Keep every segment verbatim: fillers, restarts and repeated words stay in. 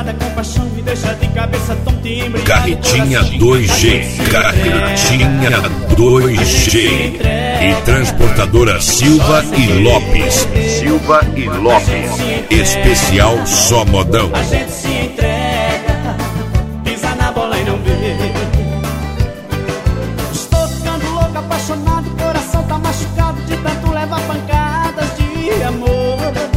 misturada com paixão me deixa de cabeça tonta e embriagado. Carretinha dois G, Carretinha dois G e transportadora Silva e Lopes. Silva e Lopes, especial só modão. A gente se entrega, pisa na bola e não vê. Estou ficando louco, apaixonado, coração tá machucado de tanto levar pancadas de amor.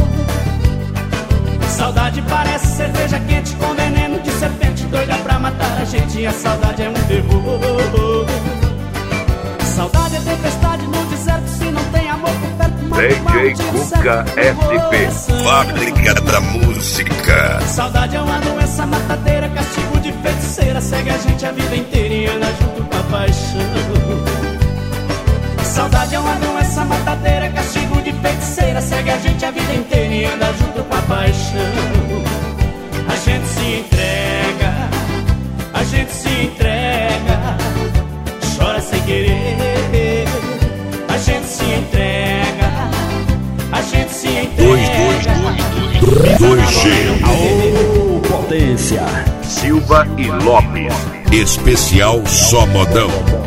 Saudade parece cerveja quente com veneno de serpente, doida pra matar a gente, e a saudade é um terror. Saudade é tempestade no deserto, se não tem amor por perto. D J Cuca S P, fábrica da música. Saudade é uma doença matadeira, castigo de feiticeira, segue a gente a vida inteira e anda junto com a paixão. Saudade é uma doença matadeira, castigo de feiticeira, segue a gente a vida inteira e anda junto com a paixão. A gente se entrega, a gente se entrega, chora sem querer. A gente se entrega, a gente se entrega. dois G, Aô, potência. Silva e Lopes, especial só modão.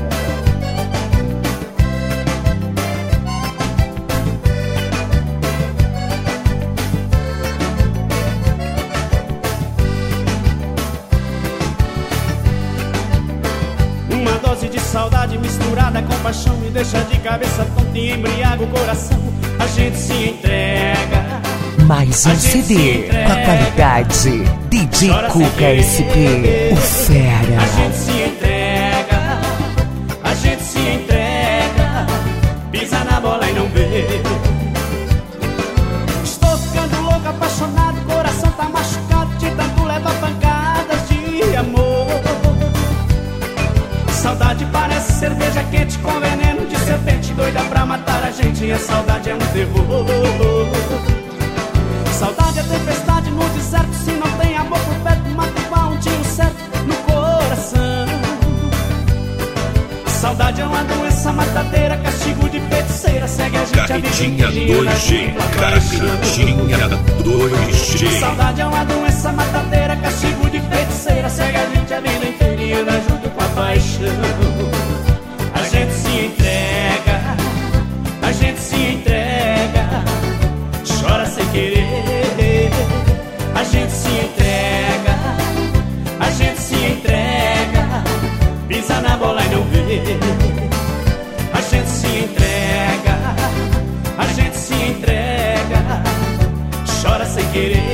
Uma dose de saudade misturada com paixão me deixa de cabeça tonta e embriaga o coração. A gente se entrega. Mais um C D com a qualidade D J Cuca S P, o fera. A gente se entrega, a gente se entrega, pisa na bola e não vê. Estou ficando louco, apaixonado, coração tá machucado de tanto levar pancadas de amor. Saudade parece cerveja quente com veneno de serpente, doida pra matar a gente, e a saudade é um terror. Saudade é tempestade no deserto, se não tem amor por perto, mata igual um tiro certo no coração. Saudade é uma doença matadeira, castigo de feiticeira, segue a gente a vida Carretinha inteira dois G, Carretinha dois G. Saudade é uma doença matadeira, castigo de feiticeira, segue a gente a vida inteira e anda junto com a paixão. A gente se entrega, a gente se entrega, chora sem querer. A gente se entrega, a gente se entrega, pisa na bola e não vê. A gente se entrega, a gente se entrega, chora sem querer.